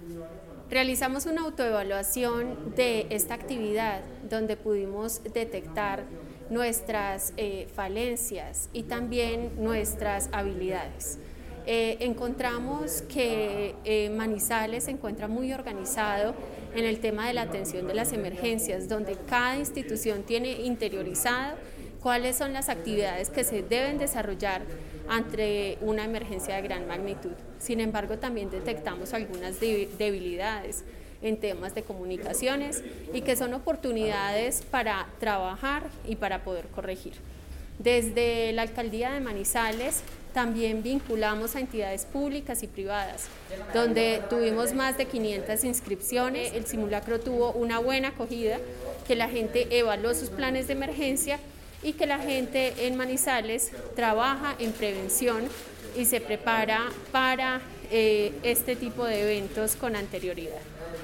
Realizamos una autoevaluación de esta actividad donde pudimos detectar nuestras falencias y también nuestras habilidades. Encontramos que Manizales se encuentra muy organizado en el tema de la atención de las emergencias, donde cada institución tiene interiorizado cuáles son las actividades que se deben desarrollar ante una emergencia de gran magnitud. Sin embargo, también detectamos algunas debilidades en temas de comunicaciones y que son oportunidades para trabajar y para poder corregir. Desde la Alcaldía de Manizales también vinculamos a entidades públicas y privadas, donde tuvimos más de 500 inscripciones. El simulacro tuvo una buena acogida, que la gente evaluó sus planes de emergencia y que la gente en Manizales trabaja en prevención y se prepara para este tipo de eventos con anterioridad.